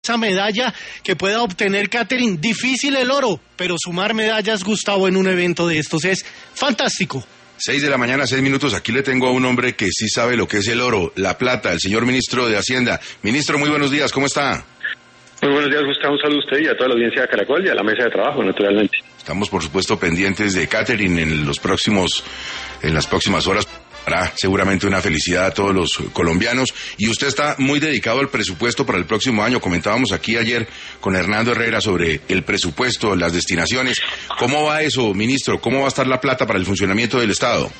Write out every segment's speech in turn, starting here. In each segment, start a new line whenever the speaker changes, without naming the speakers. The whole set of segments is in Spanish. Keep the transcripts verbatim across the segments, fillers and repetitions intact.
esa medalla que pueda obtener Catherine. Difícil el oro, pero sumar medallas, Gustavo, en un evento de estos es fantástico.
Seis de la mañana, seis minutos. Aquí le tengo a un hombre que sí sabe lo que es el oro, la plata, el señor ministro de Hacienda. Ministro, muy buenos días, ¿cómo está?
Muy buenos días, Gustavo. Un saludo a usted y a toda la audiencia de Caracol y a la mesa de trabajo, naturalmente.
Estamos, por supuesto, pendientes de Catherine en los próximos, en las próximas horas. Hará seguramente una felicidad a todos los colombianos. Y usted está muy dedicado al presupuesto para el próximo año. Comentábamos aquí ayer con Hernando Herrera sobre el presupuesto, las destinaciones. ¿Cómo va eso, ministro? ¿Cómo va a estar la plata para el funcionamiento del Estado?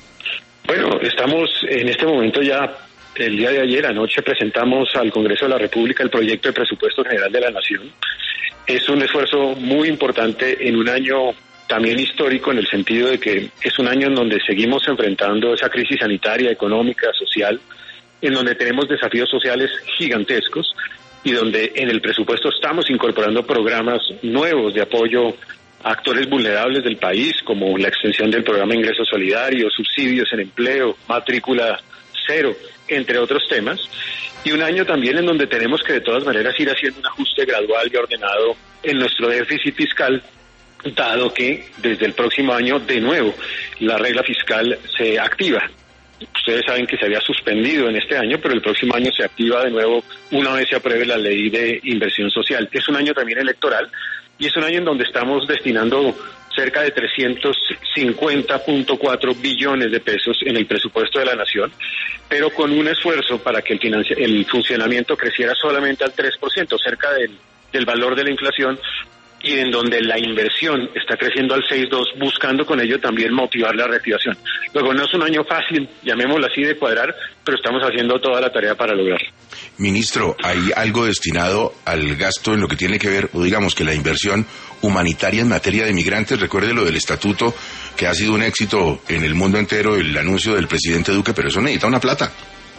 Bueno, estamos en este momento ya, el día de ayer, anoche, presentamos al Congreso de la República el proyecto de presupuesto general de la Nación. Es un esfuerzo muy importante en un año también histórico, en el sentido de que es un año en donde seguimos enfrentando esa crisis sanitaria, económica, social, en donde tenemos desafíos sociales gigantescos y donde en el presupuesto estamos incorporando programas nuevos de apoyo a actores vulnerables del país, como la extensión del programa de Ingreso Solidario, subsidios en empleo, matrícula cero, entre otros temas. Y un año también en donde tenemos que de todas maneras ir haciendo un ajuste gradual y ordenado en nuestro déficit fiscal, dado que desde el próximo año, de nuevo, la regla fiscal se activa. Ustedes saben que se había suspendido en este año, pero el próximo año se activa de nuevo una vez se apruebe la ley de inversión social. Es un año también electoral y es un año en donde estamos destinando cerca de trescientos cincuenta punto cuatro billones de pesos en el presupuesto de la Nación, pero con un esfuerzo para que el, financi- el funcionamiento creciera solamente al tres por ciento, cerca del, del valor de la inflación, y en donde la inversión está creciendo al seis punto dos, buscando con ello también motivar la reactivación. Luego, no es un año fácil, llamémoslo así, de cuadrar, pero estamos haciendo toda la tarea para lograrlo.
Ministro, ¿hay algo destinado al gasto en lo que tiene que ver, o digamos que la inversión humanitaria en materia de migrantes? Recuerde lo del estatuto, que ha sido un éxito en el mundo entero, el anuncio del presidente Duque, pero eso necesita una plata.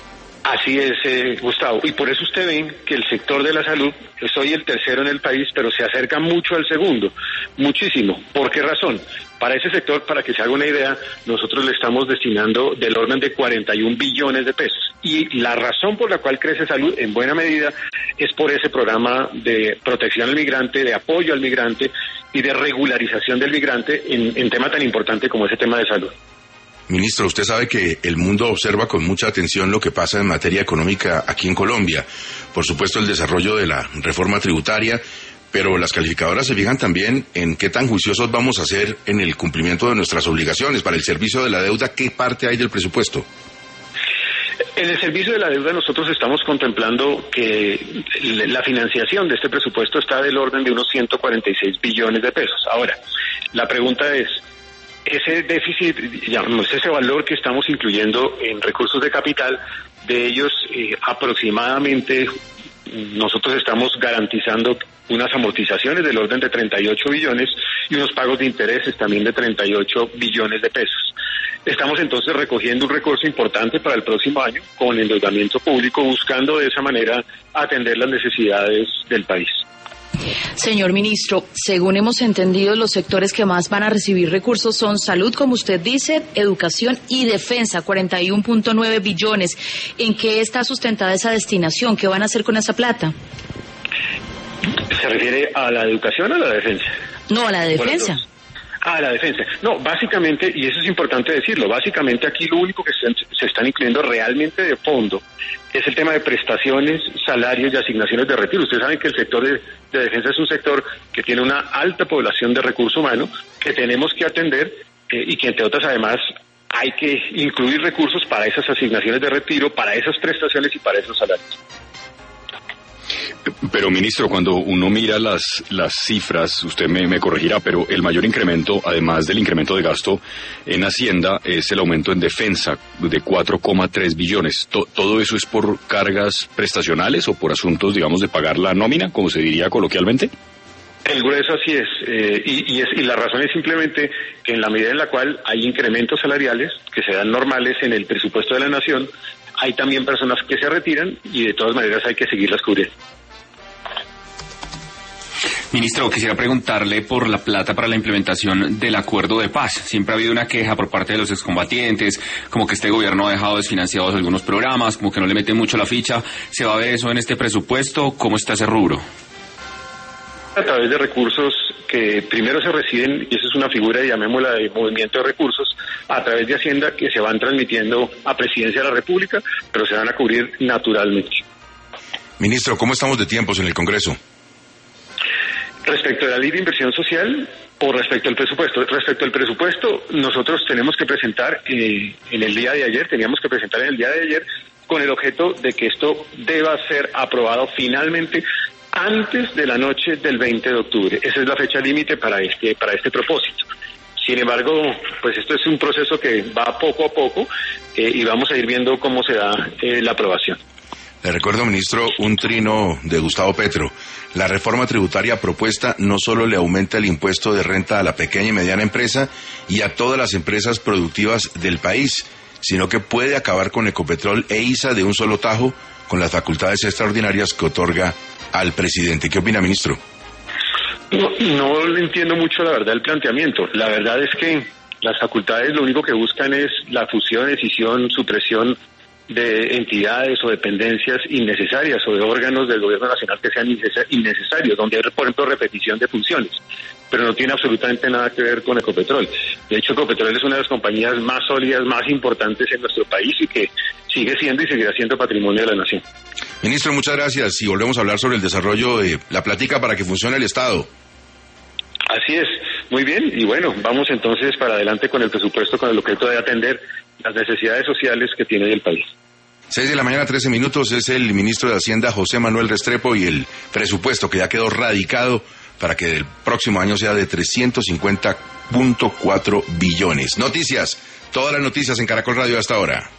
Así es, eh, Gustavo, y por eso usted ve que el sector de la salud es hoy el tercero en el país, pero se acerca mucho al segundo, muchísimo. ¿Por qué razón? Para ese sector, para que se haga una idea, nosotros le estamos destinando del orden de cuarenta y un billones de pesos. Y la razón por la cual crece salud, en buena medida, es por ese programa de protección al migrante, de apoyo al migrante y de regularización del migrante en, en tema tan importante como ese tema de salud.
Ministro, usted sabe que el mundo observa con mucha atención lo que pasa en materia económica aquí en Colombia. Por supuesto, el desarrollo de la reforma tributaria, pero las calificadoras se fijan también en qué tan juiciosos vamos a ser en el cumplimiento de nuestras obligaciones. Para el servicio de la deuda, ¿qué parte hay del presupuesto?
En el servicio de la deuda nosotros estamos contemplando que la financiación de este presupuesto está del orden de unos ciento cuarenta y seis billones de pesos. Ahora, la pregunta es, ese déficit, digamos, ese valor que estamos incluyendo en recursos de capital, de ellos eh, aproximadamente nosotros estamos garantizando unas amortizaciones del orden de treinta y ocho billones y unos pagos de intereses también de treinta y ocho billones de pesos. Estamos entonces recogiendo un recurso importante para el próximo año con endeudamiento público, buscando de esa manera atender las necesidades del país.
Señor ministro, según hemos entendido, los sectores que más van a recibir recursos son salud, como usted dice, educación y defensa, cuarenta y uno punto nueve billones. ¿En qué está sustentada esa destinación? ¿Qué van a hacer con esa plata?
¿Se refiere a la educación o a la defensa?
No, a la defensa.
Bueno, Ah, la defensa. No, básicamente, y eso es importante decirlo, básicamente aquí lo único que se, se están incluyendo realmente de fondo es el tema de prestaciones, salarios y asignaciones de retiro. Ustedes saben que el sector de, de defensa es un sector que tiene una alta población de recurso humano que tenemos que atender eh, y que entre otras además hay que incluir recursos para esas asignaciones de retiro, para esas prestaciones y para esos salarios.
Pero, ministro, cuando uno mira las las cifras, usted me, me corregirá, pero el mayor incremento, además del incremento de gasto en Hacienda, es el aumento en defensa de cuatro coma tres billones. ¿To, ¿Todo eso es por cargas prestacionales o por asuntos, digamos, de pagar la nómina, como se diría coloquialmente?
El grueso así es, eh, y, y es, y la razón es simplemente que en la medida en la cual hay incrementos salariales que se dan normales en el presupuesto de la Nación, hay también personas que se retiran y de todas maneras hay que seguirlas cubriendo.
Ministro, quisiera preguntarle por la plata para la implementación del acuerdo de paz. Siempre ha habido una queja por parte de los excombatientes, como que este gobierno ha dejado desfinanciados algunos programas, como que no le mete mucho la ficha. ¿Se va a ver eso en este presupuesto? ¿Cómo está ese rubro?
A través de recursos que primero se reciben, y eso es una figura, llamémosla, de movimiento de recursos, a través de Hacienda, que se van transmitiendo a Presidencia de la República, pero se van a cubrir naturalmente.
Ministro, ¿cómo estamos de tiempos en el Congreso?
Respecto a la ley de inversión social o respecto al presupuesto. Respecto al presupuesto, nosotros tenemos que presentar eh, en el día de ayer, teníamos que presentar en el día de ayer, con el objeto de que esto deba ser aprobado finalmente antes de la noche del veinte de octubre. Esa es la fecha límite para este para este propósito. Sin embargo, pues esto es un proceso que va poco a poco eh, y vamos a ir viendo cómo se da eh, la aprobación.
Le recuerdo, ministro, un trino de Gustavo Petro. La reforma tributaria propuesta no solo le aumenta el impuesto de renta a la pequeña y mediana empresa y a todas las empresas productivas del país, sino que puede acabar con Ecopetrol e I S A de un solo tajo con las facultades extraordinarias que otorga al presidente. ¿Qué opina, ministro?
No, no le entiendo mucho la verdad el planteamiento. La verdad es que las facultades lo único que buscan es la fusión, decisión, supresión de entidades o dependencias innecesarias o de órganos del gobierno nacional que sean innecesarios, donde hay, por ejemplo, repetición de funciones, pero no tiene absolutamente nada que ver con Ecopetrol. De hecho, Ecopetrol es una de las compañías más sólidas, más importantes en nuestro país y que sigue siendo y seguirá siendo patrimonio de la nación.
Ministro, muchas gracias y volvemos a hablar sobre el desarrollo de la plática para que funcione el Estado.
Así es, muy bien, y bueno, vamos entonces para adelante con el presupuesto con el objeto de atender las necesidades sociales que tiene el país.
Seis de la mañana, trece minutos, es el ministro de Hacienda, José Manuel Restrepo, y el presupuesto que ya quedó radicado para que el próximo año sea de trescientos cincuenta punto cuatro billones. Noticias, todas las noticias en Caracol Radio hasta ahora.